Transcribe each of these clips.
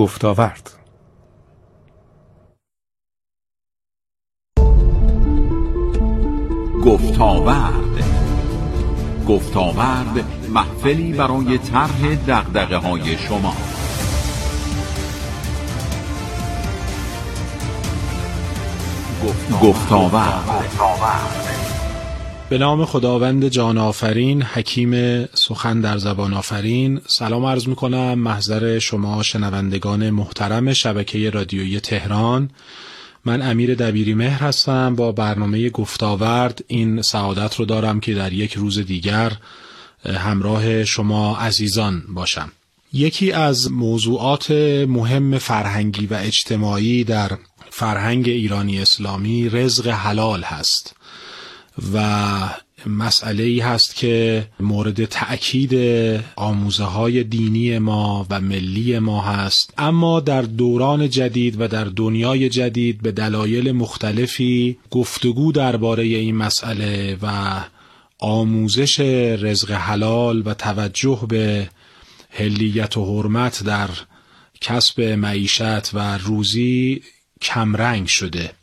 گفتاورد. گفتاورد محفلی برای طرح دغدغه‌های شما. گفتاورد. به نام خداوند جان آفرین، حکیم سخن در زبان آفرین. سلام عرض میکنم محضر شما شنوندگان محترم شبکه رادیویی تهران. من امیر دبیری مهر هستم. با برنامه گفتاورد این سعادت رو دارم که در یک روز دیگر همراه شما عزیزان باشم. یکی از موضوعات مهم فرهنگی و اجتماعی در فرهنگ ایرانی اسلامی رزق حلال هست و مسئله‌ای هست که مورد تأکید آموزه‌های دینی ما و ملی ما هست، اما در دوران جدید و در دنیای جدید به دلایل مختلفی گفتگو درباره این مسئله و آموزش رزق حلال و توجه به حلیت و حرمت در کسب معیشت و روزی کمرنگ شده.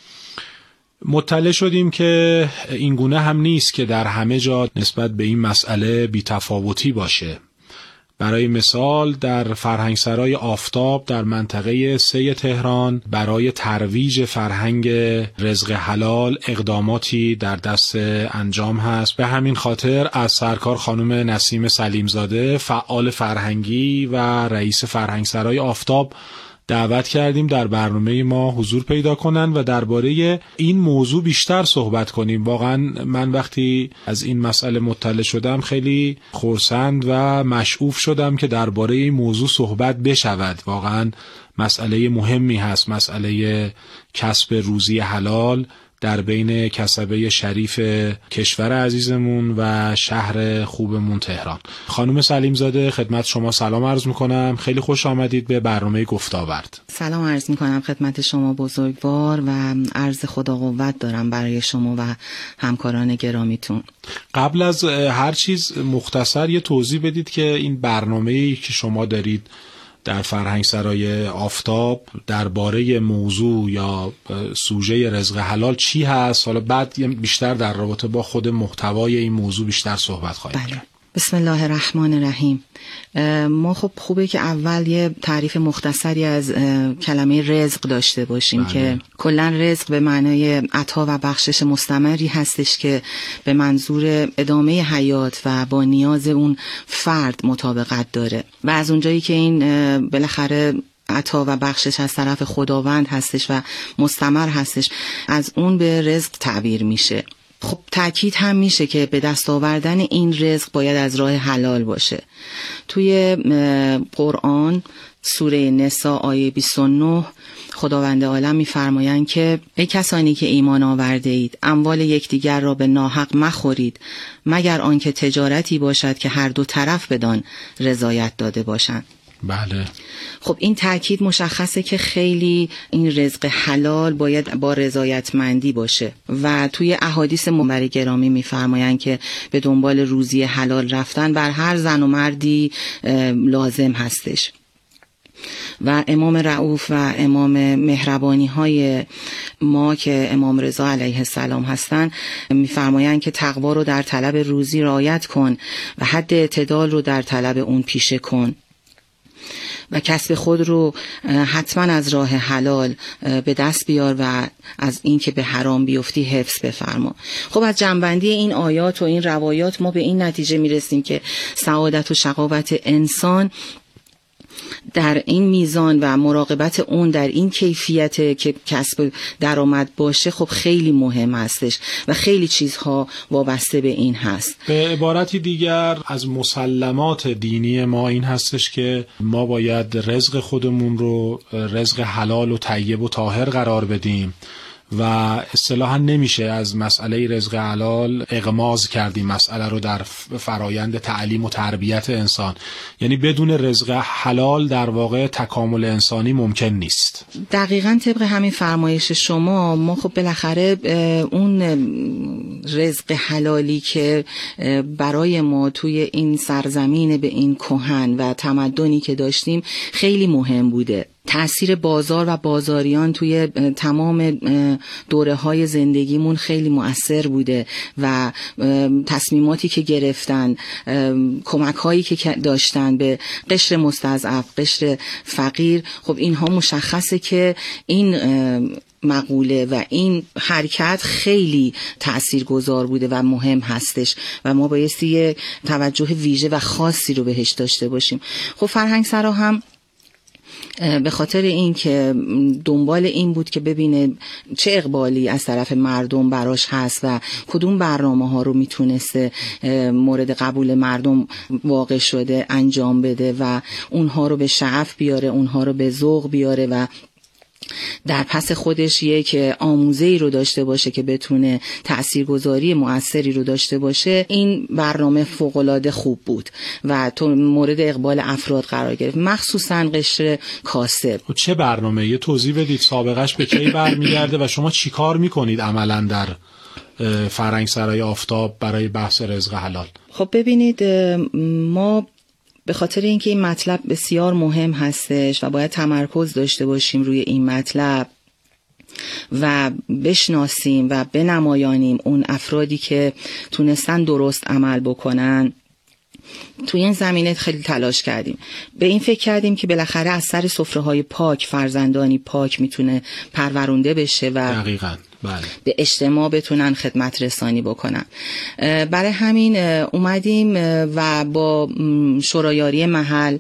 مطلع شدیم که این گونه هم نیست که در همه جا نسبت به این مسئله بی‌تفاوتی باشه. برای مثال در فرهنگسرای آفتاب در منطقه 3 تهران برای ترویج فرهنگ رزق حلال اقداماتی در دست انجام هست. به همین خاطر از سرکار خانم نسیم سلیمزاده فعال فرهنگی و رئیس فرهنگسرای آفتاب دعوت کردیم در برنامه ما حضور پیدا کنن و درباره این موضوع بیشتر صحبت کنیم. واقعا من وقتی از این مسئله مطلع شدم خیلی خرسند و مشعوف شدم که درباره این موضوع صحبت بشود. واقعا مسئله مهمی هست، مسئله کسب روزی حلال در بین کسبه شریف کشور عزیزمون و شهر خوبمون تهران. خانم سلیمزاده خدمت شما سلام عرض میکنم. خیلی خوش آمدید به برنامه گفتاورد. سلام عرض میکنم خدمت شما بزرگوار و عرض خدا قوت دارم برای شما و همکاران گرامیتون. قبل از هر چیز مختصر یه توضیح بدید که این برنامه‌ای که شما دارید در فرهنگسرای آفتاب درباره موضوع یا سوژه رزق حلال چی هست، حالا بعد بیشتر در رابطه با خود محتوای این موضوع بیشتر صحبت خواهیم کرد. بسم الله الرحمن الرحیم. ما خب خوبه که اول یه تعریف مختصری از کلمه رزق داشته باشیم. که کلا رزق به معنای عطا و بخشش مستمری هستش که به منظور ادامه حیات و با نیاز اون فرد مطابقت داره و از اونجایی که این بالاخره عطا و بخشش از طرف خداوند هستش و مستمر هستش، از اون به رزق تعبیر میشه. خب تأکید هم میشه که به دست آوردن این رزق باید از راه حلال باشه. توی قرآن سوره نساء آیه 29 خداوند عالم میفرمایند که ای کسانی که ایمان آورده اید اموال یکدیگر را به ناحق مخورید مگر آنکه تجارتی باشد که هر دو طرف بدان رضایت داده باشند. بله. خب این تأکید مشخصه که خیلی این رزق حلال باید با رضایتمندی باشه و توی احادیث منبر گرامی میفرمایند که به دنبال روزی حلال رفتن بر هر زن و مردی لازم هستش. و امام رؤوف و امام مهربانی های ما که امام رضا علیه السلام هستن میفرمایند که تقوا رو در طلب روزی رعایت کن و حد اعتدال رو در طلب اون پیشه کن و کسب خود رو حتما از راه حلال به دست بیار و از این که به حرام بیفتی حفظ بفرما. خب از جنبندی این آیات و این روایات ما به این نتیجه میرسیم که سعادت و شقاوت انسان در این میزان و مراقبت اون در این کیفیت که کسب درآمد باشه خب خیلی مهم هستش و خیلی چیزها وابسته به این هست. به عبارتی دیگر از مسلمات دینی ما این هستش که ما باید رزق خودمون رو رزق حلال و طیب و طاهر قرار بدیم و اصطلاحاً نمیشه از مسئله رزق حلال اغماض کردیم مسئله رو در فرایند تعلیم و تربیت انسان. یعنی بدون رزق حلال در واقع تکامل انسانی ممکن نیست. دقیقاً طبق همین فرمایش شما ما خب بالاخره اون رزق حلالی که برای ما توی این سرزمین به این کهن و تمدنی که داشتیم خیلی مهم بوده. تأثیر بازار و بازاریان توی تمام دوره‌های زندگیمون خیلی مؤثر بوده و تصمیماتی که گرفتن، کمک‌هایی که داشتن به قشر مستضعف، قشر فقیر، خب اینها مشخصه که این مقوله و این حرکت خیلی تأثیرگذار بوده و مهم هستش و ما بایستی توجه ویژه و خاصی رو بهش داشته باشیم. خب فرهنگسرا هم به خاطر این که دنبال این بود که ببینه چه اقبالی از طرف مردم براش هست و کدوم برنامه ها رو میتونسته مورد قبول مردم واقع شده انجام بده و اونها رو به شعف بیاره، اونها رو به ذوق بیاره و در پس خودش یک آموزه‌ای رو داشته باشه که بتونه تاثیرگذاری مؤثری رو داشته باشه. این برنامه فوق‌العاده خوب بود و تو مورد اقبال افراد قرار گرفت، مخصوصا قشر کاسب. چه برنامه؟ یه توضیح بدید سابقش به کی برمیگرده و شما چی کار میکنید عملاً در فرهنگسرای آفتاب برای بحث رزق حلال؟ خب ببینید، ما به خاطر اینکه این مطلب بسیار مهم هستش و باید تمرکز داشته باشیم روی این مطلب و بشناسیم و بنمایانیم اون افرادی که تونستن درست عمل بکنن، توی این زمینه خیلی تلاش کردیم. به این فکر کردیم که بالاخره از سر سفره‌های پاک فرزندانی پاک میتونه پرورونده بشه و دقیقاً بله. به اجتماع بتونن خدمت رسانی بکنن. برای همین اومدیم و با شورایاری محل،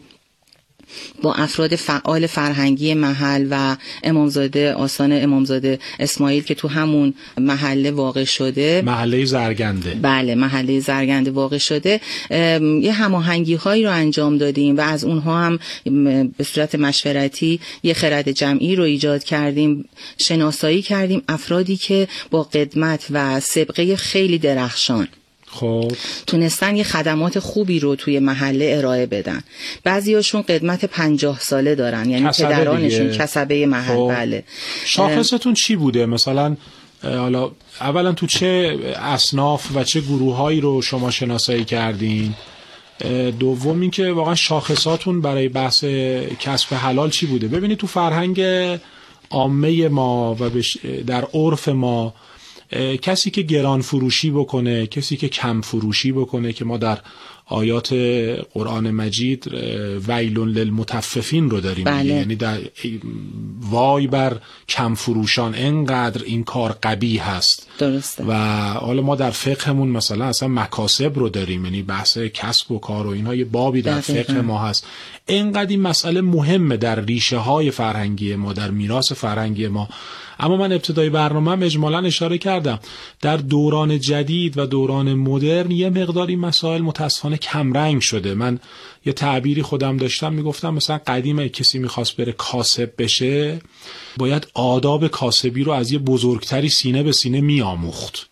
با افراد فعال فرهنگی محل و امامزاده آستان امامزاده اسماعیل که تو همون محله واقع شده، محله زرگنده، بله محله زرگنده واقع شده، یه هماهنگی هایی رو انجام دادیم و از اونها هم به صورت مشورتی یه خرد جمعی رو ایجاد کردیم، شناسایی کردیم افرادی که با قدمت و سابقه خیلی درخشان خب تونستن یه خدمات خوبی رو توی محله ارائه بدن. بعضیاشون قدمت 50 ساله دارن، یعنی پدرانشون کسبه محل. خب. بله. شاخصتون چی بوده؟ مثلا حالا اولا تو چه اصناف و چه گروهایی رو شما شناسایی کردین؟ دوم این که واقعا شاخصاتون برای بحث کسب حلال چی بوده؟ ببینید تو فرهنگ عامه ما و در عرف ما کسی که گران فروشی بکنه، کسی که کم فروشی بکنه، که ما در آیات قرآن مجید ویل للمطففین رو داریم، بله. یعنی در وای بر کم فروشان، انقدر این کار قبیح هست. درسته. و حالا ما در فقهمون مثلا اصلا مکاسب رو داریم، یعنی بحث کسب و کار و اینها یه بابی در فقه ما هست. انقدر این مسئله مهمه در ریشه های فرهنگی ما، در میراث فرهنگی ما. اما من ابتدای برنامه اجمالاً اشاره کردم در دوران جدید و دوران مدرن یه مقدار این مسائل متاسفانه کمرنگ شده. من یه تعبیری خودم داشتم، میگفتم مثلا قدیم کسی میخواست بره کاسب بشه باید آداب کاسبی رو از یه بزرگتری سینه به سینه میآموخت.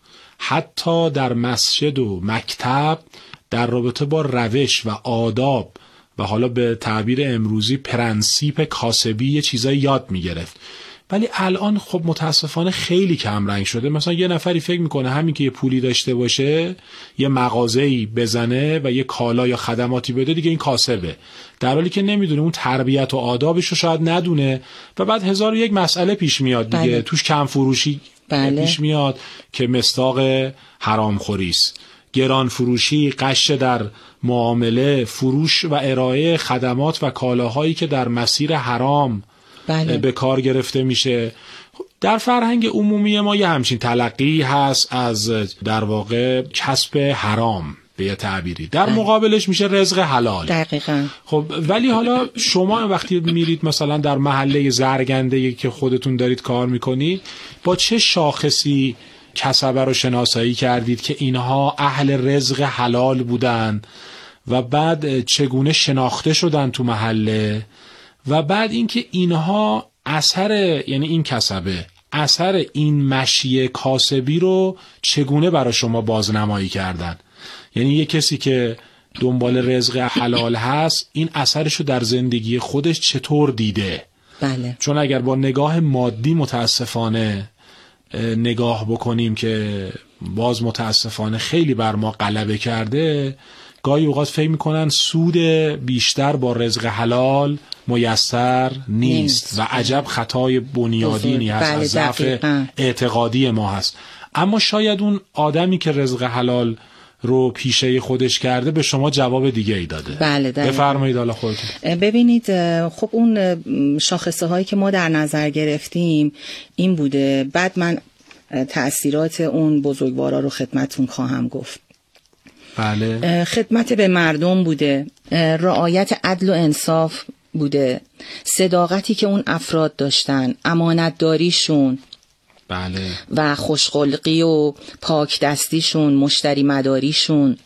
حتی در مسجد و مکتب در رابطه با روش و آداب و حالا به تعبیر امروزی پرنسیپ کاسبی یه چیزایی یاد میگرفت. ولی الان خب متاسفانه خیلی کم رنگ شده. مثلا یه نفری فکر میکنه همین که یه پولی داشته باشه، یه مغازه‌ای بزنه و یه کالا یا خدماتی بده دیگه این کاسبه، در حالی که نمیدونه اون تربیت و آدابش رو شاید ندونه و بعد 1001 مسئله پیش میاد دیگه. بله. توش کم فروشی پیش میاد که مصداق حرامخوری است، گران فروشی، غش در معامله، فروش و ارائه خدمات و کالاهایی که در مسیر حرام بله. به کار گرفته میشه. در فرهنگ عمومی ما یه همچین تلقی هست از در واقع کسب حرام به یه تعبیری، در مقابلش میشه رزق حلال. دقیقاً. خب ولی حالا شما وقتی میرید مثلا در محله زرگنده که خودتون دارید کار میکنید، با چه شاخصی کسبه رو شناسایی کردید که اینها اهل رزق حلال بودن و بعد چگونه شناخته شدن تو محله و بعد اینکه اینها اثر، یعنی این کسبه اثر این مشی کاسبی رو چگونه برای شما بازنمایی کردن؟ یعنی یه کسی که دنبال رزق حلال هست این اثرش رو در زندگی خودش چطور دیده؟ بله. چون اگر با نگاه مادی متاسفانه نگاه بکنیم که باز متاسفانه خیلی بر ما غلبه کرده، گاهی اوقات فکر میکنن سود بیشتر با رزق حلال میسر نیست و عجب خطای بنیادینی هست، از ضعف اعتقادی ما هست. اما شاید اون آدمی که رزق حلال رو پیشه خودش کرده به شما جواب دیگه ای داده. بله بفرمایید حالا خودتون. ببینید خب اون شاخصه هایی که ما در نظر گرفتیم این بوده. بعد من تأثیرات اون بزرگوارا رو خدمتون خواهم گفت. بله. خدمت به مردم بوده، رعایت عدل و انصاف بوده، صداقتی که اون افراد داشتن، امانتداریشون، بله، و خوشخلقی و پاک دستیشون، مشتری مداریشون،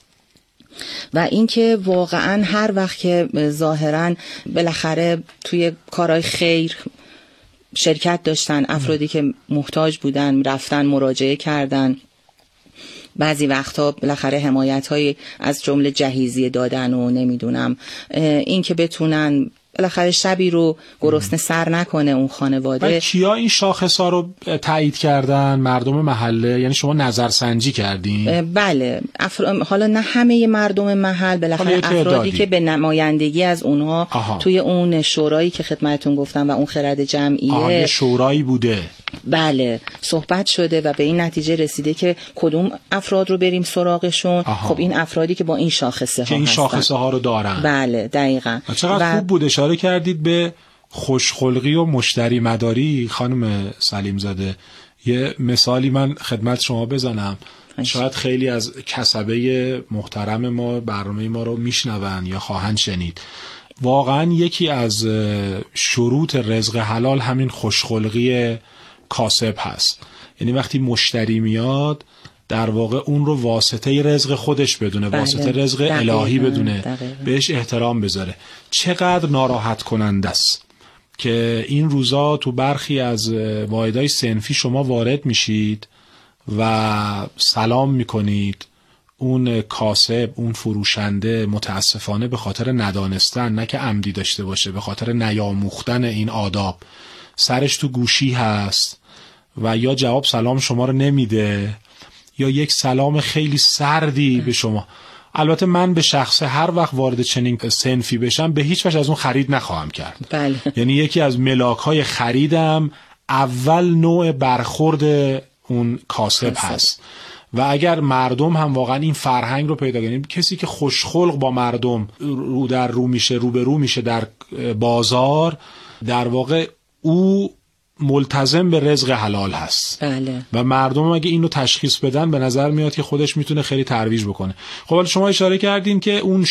و اینکه واقعا هر وقت که ظاهرا بالاخره توی کارهای خیر شرکت داشتن، افرادی که محتاج بودن رفتن مراجعه کردن، بعضی وقتا بالاخره حمایت‌های از جمله جهیزیه دادن و نمیدونم این که بتونن بالاخره شبی رو گرسنه سر نکنه اون خانواده. ولی کیا این شاخص‌ها رو تایید کردن؟ مردم محله؟ یعنی شما نظرسنجی کردین؟ بله. حالا نه همه مردم محل، بالاخره افرادی که به نمایندگی از اونها توی اون شورایی که خدمتتون گفتم و اون خرد جمعیه، یه شورایی بوده. بله، صحبت شده و به این نتیجه رسیده که کدوم افراد رو بریم سراغشون. خب این افرادی که با این شاخصه ها که این شاخصه ها رو دارن. بله دقیقاً. چقدر خوب بود اشاره کردید به خوشخلقی و مشتری مداری. خانم سلیم زاده، یه مثالی من خدمت شما بزنم. شاید خیلی از کسبه محترم ما برنامه ما رو میشنون یا خواهند شنید. واقعا یکی از شروط رزق حلال همین خوشخلقی کاسب هست. یعنی وقتی مشتری میاد در واقع اون رو واسطه رزق خودش بدونه، واسطه رزق الهی بدونه، بهش احترام بذاره. چقدر ناراحت کننده است که این روزا تو برخی از واحدهای صنفی شما وارد میشید و سلام میکنید، اون کاسب، اون فروشنده متاسفانه به خاطر ندانستن، نه که عمدی داشته باشه، به خاطر نیاموختن این آداب سرش تو گوشی هست و یا جواب سلام شما رو نمیده یا یک سلام خیلی سردی به شما. البته من به شخصه هر وقت وارد چنین صنفی بشم به هیچ وجه از اون خرید نخواهم کرد. بله. یعنی یکی از ملاک‌های خریدم اول نوع برخورد اون کاسب هست و اگر مردم هم واقعا این فرهنگ رو پیدا کنیم، کسی که خوشخلق با مردم رو در رو میشه، رو به رو میشه در بازار، در واقع او ملتزم به رزق حلال هست. بله. و مردم اگه اینو تشخیص بدن به نظر میاد که خودش میتونه خیلی ترویج بکنه. خب حالا شما اشاره کردین که اون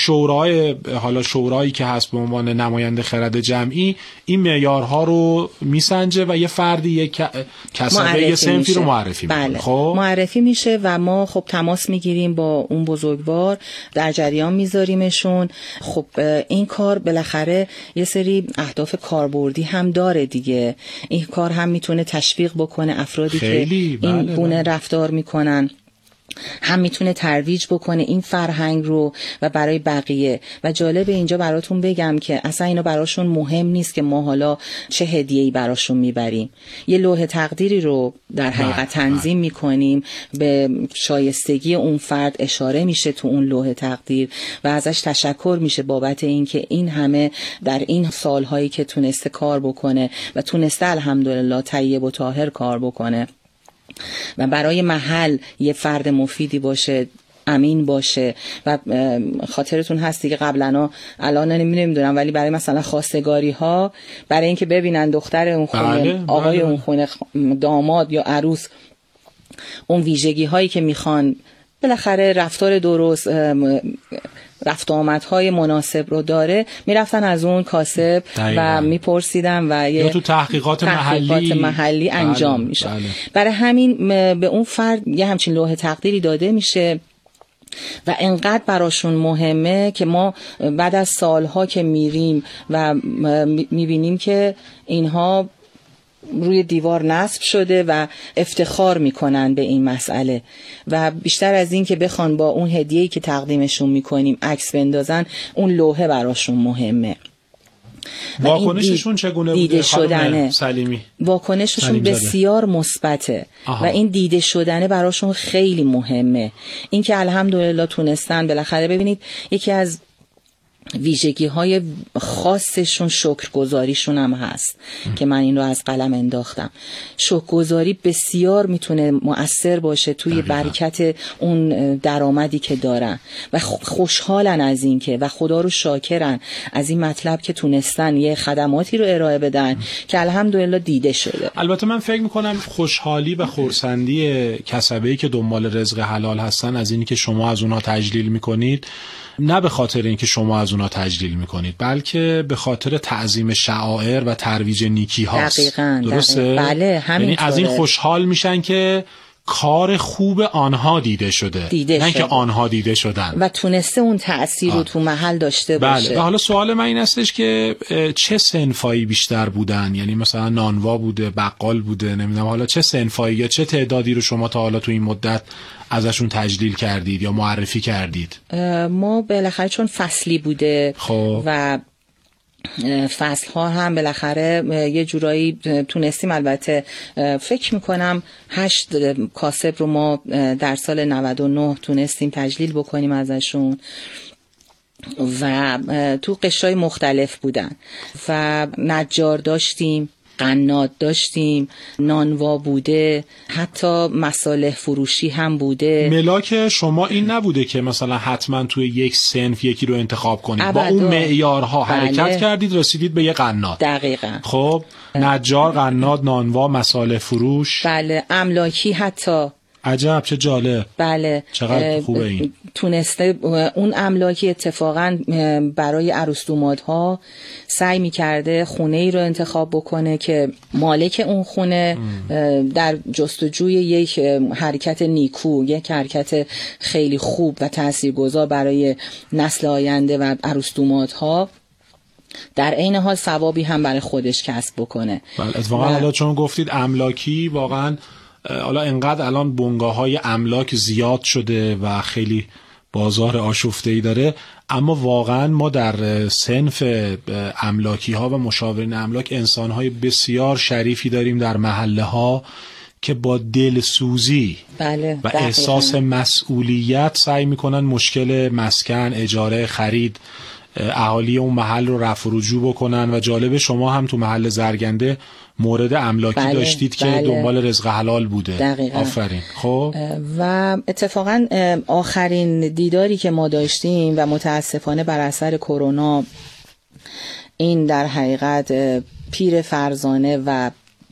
شورایی که هست به عنوان نماینده خرد جمعی این معیارها رو میسنجه و یه فردی یک کسبه یه صنفی رو معرفی میکنه. بله. خب معرفی میشه و ما خب تماس میگیریم با اون بزرگوار، در جریان میذاریمشون. خب این کار بالاخره یه سری اهداف کاربردی هم داره دیگه. این کار هم میتونه تشویق بکنه افرادی که این گونه رفتار میکنن، هم میتونه ترویج بکنه این فرهنگ رو و برای بقیه. و جالب اینجا براتون بگم که اصلا اینو براشون مهم نیست که ما حالا چه هدیه‌ای براشون میبریم. یه لوح تقدیری رو در حقیقت تنظیم میکنیم، به شایستگی اون فرد اشاره میشه تو اون لوح تقدیر و ازش تشکر میشه بابت اینکه این همه در این سالهایی که تونسته کار بکنه و تونسته الحمدلله طیب و طاهر کار بکنه و برای محل یه فرد مفیدی باشه، امین باشه. و خاطرتون هست دیگه قبلا، الان نمیدونم ولی برای مثلا خواستگاری ها، برای اینکه ببینن دختر اون خونه، آقای اون خونه، داماد یا عروس اون ویژگی هایی که میخوان، بالاخره رفتار درست، رفت آمدهای مناسب رو داره، میرفتن از اون کاسب و میپرسیدن و یا تو تحقیقات محلی انجام میشه. برای همین به اون فرد یه همچین لوح تقدیری داده میشه و انقدر براشون مهمه که ما بعد از سالها که میریم و میبینیم که اینها روی دیوار نصب شده و افتخار میکنن به این مسئله و بیشتر از این که بخوان با اون هدیه‌ای که تقدیمشون میکنیم عکس بندازن، اون لوحه براشون مهمه. واکنششون چگونه بوده خانم سلیمی؟ واکنششون بسیار مثبته و این دیده شدنه براشون خیلی مهمه. این که الحمدلله تونستن بالاخره، ببینید یکی از ویژگی‌های خاصشون شکرگزاریشون هم هست که من این رو از قلم انداختم. شکرگزاری بسیار میتونه مؤثر باشه توی برکت اون درآمدی که دارن و خوشحالن از این که و خدا رو شاکرن از این مطلب که تونستن یه خدماتی رو ارائه بدن که الحمدلله دیده شده. البته من فکر میکنم خوشحالی و خرسندی کسبه‌ای که دنبال رزق حلال هستن از اینی که شما از اونها تجلیل میکنید، نه به خاطر اینکه شما از اونا تجلیل میکنید، بلکه به خاطر تعظیم شعائر و ترویج نیکی هاست. درسته؟ بله، همین. یعنی از این خوشحال میشن که کار خوب آنها دیده شده، نه که آنها دیده شدن و تونسته اون تأثیر رو تو محل داشته باشه. بله. و حالا سوال من این هستش که چه صنفایی بیشتر بودن؟ یعنی مثلا نانوا بوده، بقال بوده، نمیدونم حالا چه صنفایی یا چه تعدادی رو شما تا حالا تو این مدت ازشون تجلیل کردید یا معرفی کردید؟ ما بالاخره چون فصلی بوده و فصل ها هم بالاخره یه جورایی تونستیم، البته فکر میکنم 8 کاسب رو ما در سال 99 تونستیم تجلیل بکنیم ازشون و تو قشرهای مختلف بودن و نجار داشتیم، قناد داشتیم، نانوا بوده، حتی مصالح فروشی هم بوده. ملاک شما این نبوده که مثلا حتما توی یک صنف یکی رو انتخاب کنید، با اون معیارها حرکت کردید رسیدید به یه قناد. دقیقاً. خب نجار، قناد، نانوا، مصالح فروش. بله، املاکی حتی. عجب، چه جالب. بله، چقدر خوبه این. تونسته اون املاکی اتفاقا برای عروس‌دومادها سعی می‌کرده خونه ای رو انتخاب بکنه که مالک اون خونه در جستجوی یک حرکت نیکو، یک حرکت خیلی خوب و تاثیرگذار برای نسل آینده و عروس‌دومادها، در عین حال ثوابی هم برای خودش کسب بکنه. بله، اتفاقا حالا چون گفتید املاکی، واقعا حالا انقدر الان بنگاه‌های املاک زیاد شده و خیلی بازار آشفته‌ای داره، اما واقعا ما در صنف املاکی ها و مشاورین املاک انسان‌های بسیار شریفی داریم در محله ها که با دلسوزی و احساس مسئولیت سعی میکنن مشکل مسکن، اجاره، خرید اهالی اون محل رو رفع و رجوع بکنن. و جالب شما هم تو محل زرگنده مورد املاکی داشتید که دنبال رزق حلال بوده. دقیقا. آفرین. خب و اتفاقا آخرین دیداری که ما داشتیم و متاسفانه بر اثر کرونا این در حقیقت پیر فرزانه و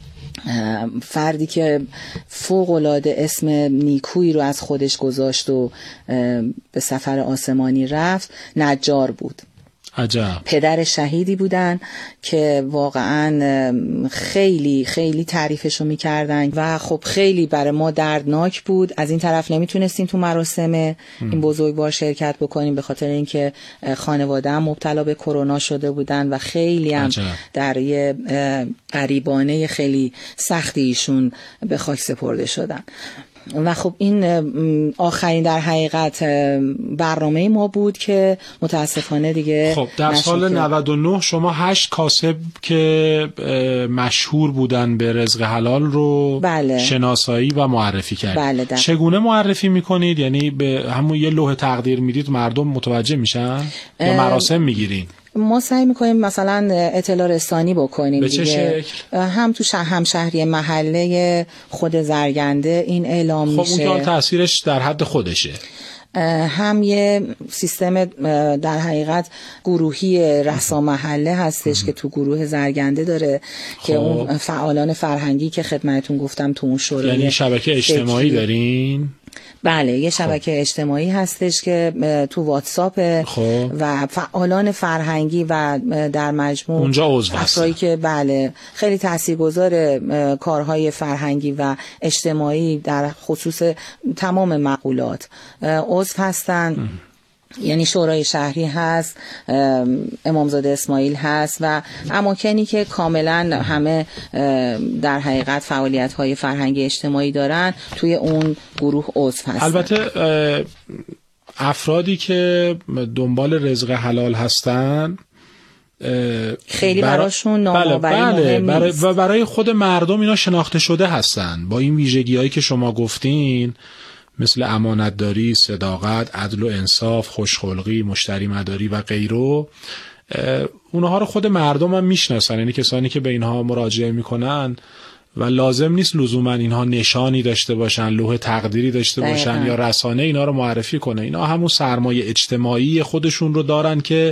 فردی که فوق‌العاده اسم نیکویی رو از خودش گذاشت و به سفر آسمانی رفت، نجار بود. عجب. پدر شهیدی بودن که واقعا خیلی خیلی تعریفشو میکردن و خب خیلی برای ما دردناک بود. از این طرف نمیتونستیم تو مراسم این بزرگوار شرکت بکنیم به خاطر اینکه خانواده هم مبتلا به کرونا شده بودن و خیلی هم در یه غریبانه خیلی سختی ایشون به خاک سپرده شدن. و خب این آخرین در حقیقت برنامه ما بود که متاسفانه دیگه خب در سال 99 شما 8 کاسب که مشهور بودن به رزق حلال رو شناسایی و معرفی کردید. چگونه معرفی میکنید؟ یعنی به همون یه لوح تقدیر میدید مردم متوجه میشن یا مراسم میگیرین؟ ما سعی میکنیم مثلا اطلاع رسانی بکنیم. به چه شکل؟ هم تو همشهری محله خود زرگنده این اعلام میشه. خب اون که تأثیرش در حد خودشه. هم یه سیستم در حقیقت گروهی رسا محله هستش که تو گروه زرگنده داره که اون فعالان فرهنگی که خدمتتون گفتم تو اون شورای، یعنی شبکه اجتماعی دارین؟ بله، یه شبکه اجتماعی هستش که تو واتساپ و فعالان فرهنگی و در مجموع اونجا عضو افرادی که بله خیلی تاثیرگذار کارهای فرهنگی و اجتماعی در خصوص تمام مقولات عضو هستن. یعنی شورای شهری هست، امامزاده اسماعیل هست و اماکنی که کاملا همه در حقیقت فعالیت‌های فرهنگی اجتماعی دارن توی اون گروه عضو هستن. البته افرادی که دنبال رزق حلال هستن خیلی براشون نام‌آوری مهم نیست و برای خود مردم اینا شناخته شده هستن با این ویژگی‌هایی که شما گفتین، مثل امانتداری، صداقت، عدل و انصاف، خوشخلقی، مشتری مداری و غیره. اونها رو خود مردم هم میشناسن، یعنی کسانی که به اینها مراجعه میکنن و لازم نیست لزوما اینها نشانی داشته باشن، لوح تقدیری داشته باشن یا رسانه اینا رو معرفی کنه. اینا همون سرمایه اجتماعی خودشون رو دارن که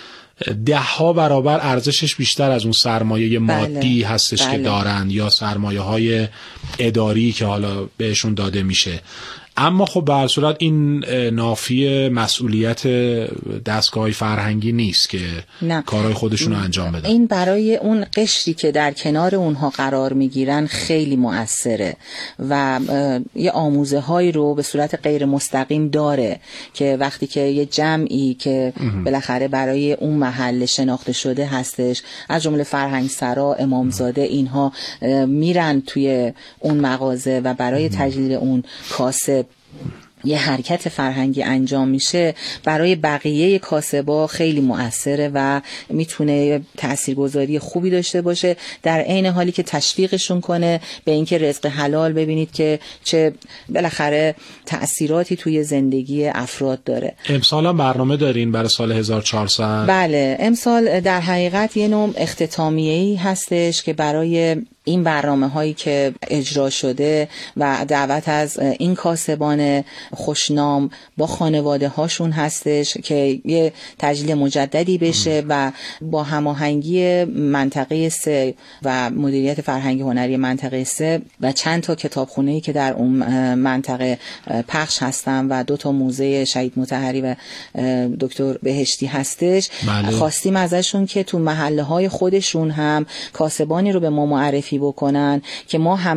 10 برابر ارزشش بیشتر از اون سرمایه مادی هستش که دارن یا سرمایه های اداری که حالا بهشون داده میشه. اما خب به هر صورت این نافی مسئولیت دستگاه فرهنگی نیست که کارهای خودشون رو انجام بدن. این برای اون قشری که در کنار اونها قرار میگیرن خیلی مؤثره و یه آموزه هایی رو به صورت غیر مستقیم داره که وقتی که یه جمعی که بالاخره برای اون محل شناخته شده هستش، از جمله فرهنگ سرا، امامزاده، اینها میرن توی اون مغازه و برای تجلیل اون کاسب یه حرکت فرهنگی انجام میشه، برای بقیه کاسبا خیلی مؤثره و میتونه تاثیرگذاری خوبی داشته باشه، در عین حالی که تشویقشون کنه به اینکه رزق حلال ببینید که چه بالاخره تأثیراتی توی زندگی افراد داره. امسال هم برنامه دارین برای سال 1400؟ بله، امسال در حقیقت یه نوع اختتامیه‌ای هستش که برای این برنامه هایی که اجرا شده و دعوت از این کاسبان خوشنام با خانواده هاشون هستش که یه تجلیل مجددی بشه و با هماهنگی منطقه 3 و مدیریت فرهنگی هنری منطقه 3 و چند تا کتابخونه‌ای که در اون منطقه پخش هستن و 2 تا موزه شهید مطهری و دکتر بهشتی هستش. خواستیم ازشون که تو محله های خودشون هم کاسبانی رو به ما معرفی بکنن که ما هم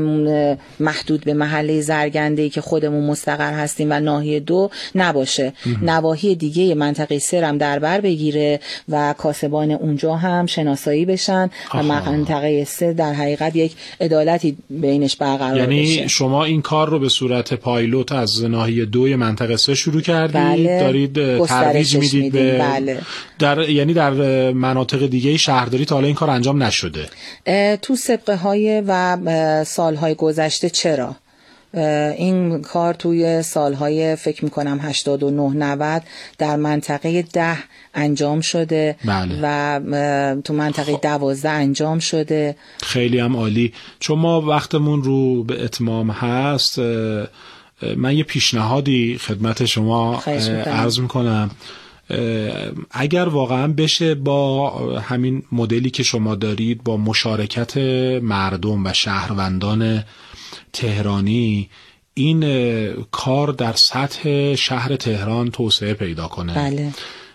محدود به محله زرگنده‌ای که خودمون مستقر هستیم و ناحیه 2 نباشه، نواحی دیگه منطقه 3 هم در بر بگیره و کاسبان اونجا هم شناسایی بشن و منطقه 3 در حقیقت یک عدالتی بینش برقرار بشه. یعنی شما این کار رو به صورت پایلوت از ناحیه 2 منطقه 3 شروع کردید؟ دارید ترویج میدید به یعنی در مناطق دیگه شهرداری تا حالا این کار انجام نشده؟ تو سابقه های و سالهای گذشته چرا؟ این کار توی سالهای فکر میکنم 89-90 در منطقه 10 انجام شده و تو منطقه 12 انجام شده. خیلی هم عالی. چون ما وقتمون رو به اتمام هست، من یه پیشنهادی خدمت شما عرض میکنم. اگر واقعا بشه با همین مدلی که شما دارید، با مشارکت مردم و شهروندان تهرانی، این کار در سطح شهر تهران توسعه پیدا کنه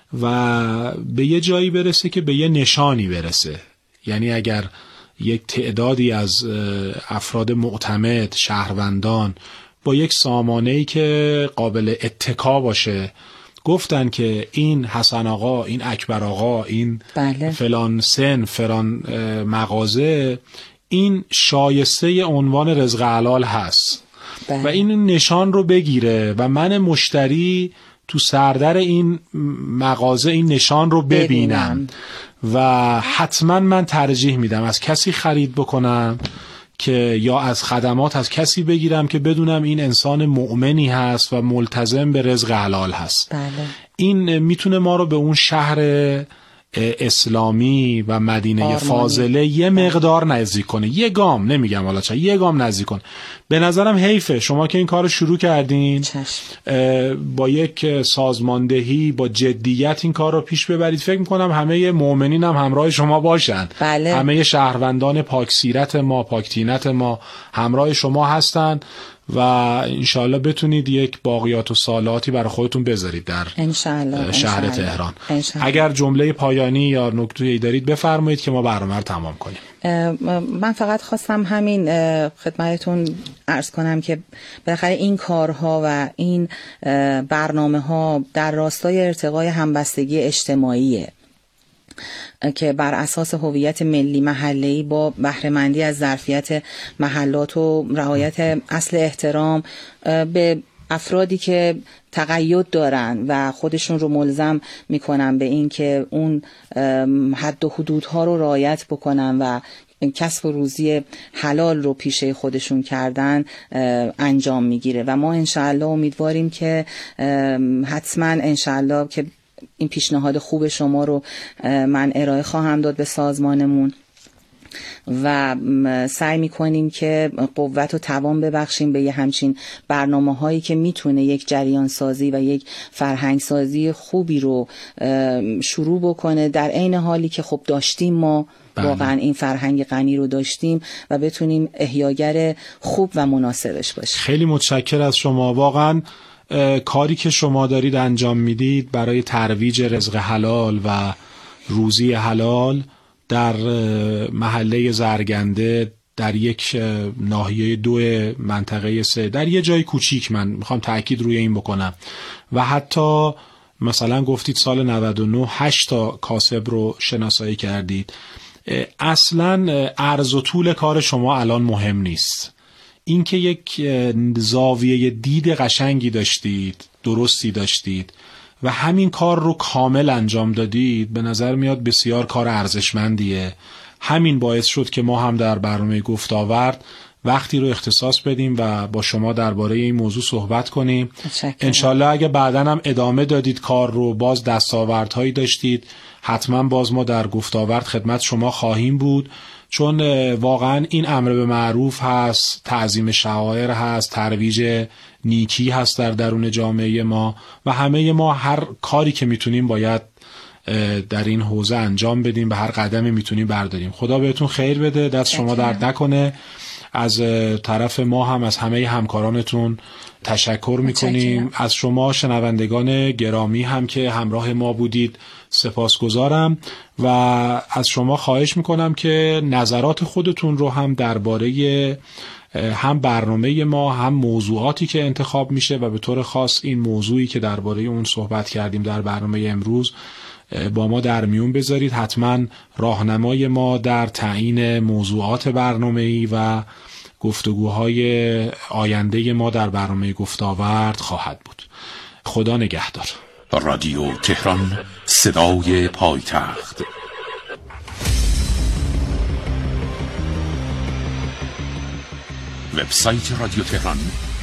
و به یه جایی برسه که به یه نشانی برسه. یعنی اگر یک تعدادی از افراد معتمد، شهروندان با یک سامانه‌ای که قابل اتکا باشه گفتن که این حسن آقا، این اکبر آقا، این فلان سن، فلان مغازه، این شایسته عنوان رزق حلال هست و این نشان رو بگیره و من مشتری تو سردر این مغازه این نشان رو ببینم و حتما من ترجیح میدم از کسی خرید بکنم که یا از خدمات از کسی بگیرم که بدونم این انسان مؤمنی هست و ملتزم به رزق حلال هست. این میتونه ما رو به اون شهر اسلامی و مدینه فاضله یه مقدار نزدیک کنه، یه گام، نمیگم حالا چه، یه گام نزدیک کنه. به نظرم حیفه شما که این کار رو شروع کردین با یک سازماندهی، با جدیت این کار رو پیش ببرید. فکر میکنم همه مؤمنین هم همراه شما باشن. همه شهروندان پاکسیرت ما، پاکتینت ما همراه شما هستن و انشاءالله بتونید یک باقیات و صالحاتی برای خودتون بذارید در شهر تهران. اگر جمله پایانی یا نکته‌ای دارید بفرمایید که ما برنامه رو تمام کنیم. من فقط خواستم همین خدمتتون عرض کنم که بالاخره این کارها و این برنامه‌ها در راستای ارتقای همبستگی اجتماعیه که بر اساس هویت ملی محله‌ای با بهره‌مندی از ظرفیت محلات و رعایت اصل احترام به افرادی که تقید دارن و خودشون رو ملزم میکنن به این که اون حد و حدودها رو رعایت بکنن و کسب و روزی حلال رو پیشه خودشون کردن انجام میگیره و ما انشاءالله امیدواریم که حتما انشاءالله که این پیشنهاد خوب شما رو من ارائه خواهم داد به سازمانمون و سعی میکنیم که قوت و توان ببخشیم به یه همچین برنامه هایی که میتونه یک جریان سازی و یک فرهنگ سازی خوبی رو شروع بکنه، در عین حالی که خب داشتیم ما واقعا این فرهنگ غنی رو داشتیم و بتونیم احیاگر خوب و مناسبش باشیم. خیلی متشکر از شما. واقعا کاری که شما دارید انجام میدید برای ترویج رزق حلال و روزی حلال در محله زرگنده در یک ناحیه 2 منطقه 3 در یه جای کوچیک، من میخوام تأکید روی این بکنم، و حتی مثلا گفتید سال 99 8 تا کاسب رو شناسایی کردید. اصلا عرض و طول کار شما الان مهم نیست، این که یک زاویه دید قشنگی داشتید، درستی داشتید و همین کار رو کامل انجام دادید، به نظر میاد بسیار کار ارزشمندیه. همین باعث شد که ما هم در برنامه گفتاورد وقتی رو اختصاص بدیم و با شما درباره این موضوع صحبت کنیم. انشالله اگه بعداً هم ادامه دادید کار رو، باز دستاوردهایی داشتید، حتما باز ما در گفتاورد خدمت شما خواهیم بود، چون واقعا این امر به معروف هست، تعظیم شعائر هست، ترویج نیکی هست در درون جامعه ما و همه ما هر کاری که میتونیم باید در این حوزه انجام بدیم، به هر قدمی میتونیم برداریم. خدا بهتون خیر بده، دست شما درد نکنه. از طرف ما هم از همه همکارانتون تشکر میکنیم. از شما شنوندگان گرامی هم که همراه ما بودید سپاسگزارم و از شما خواهش میکنم که نظرات خودتون رو هم درباره هم برنامه ما، هم موضوعاتی که انتخاب میشه و به طور خاص این موضوعی که درباره اون صحبت کردیم در برنامه امروز با ما در میون بذارید. حتما راهنمای ما در تعیین موضوعات برنامه‌ای و گفتگوهای آینده ما در برنامه گفتاورد خواهد بود. خدا نگهدار. رادیو تهران، صدای پایتخت. وبسایت رادیو تهران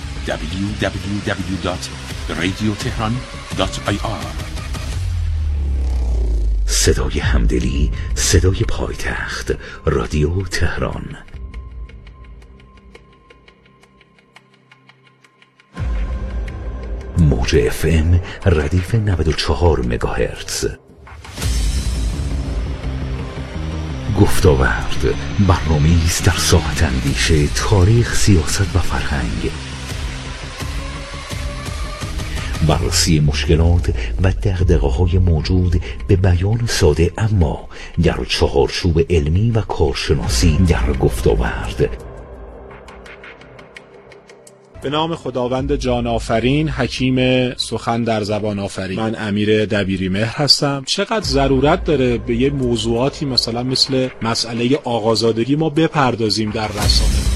www.radiotehran.ir. صدای همدلی، صدای پایتخت، رادیو تهران. موج FM ردیف 94 مگاهرتز. گفتاورد برنامه‌ای است در ساعت اندیشه، تاریخ، سیاست و فرهنگ، بررسی مشکلات و دغدغه‌های موجود به بیان ساده اما در چهارچوب علمی و کارشناسی در گفتاورد. به نام خداوند جان آفرین، حکیم سخن در زبان آفرین. من امیر دبیری مهر هستم. چقدر ضرورت داره به یه موضوعاتی مثلا مثل مسئله آقازادگی ما بپردازیم در رسانه.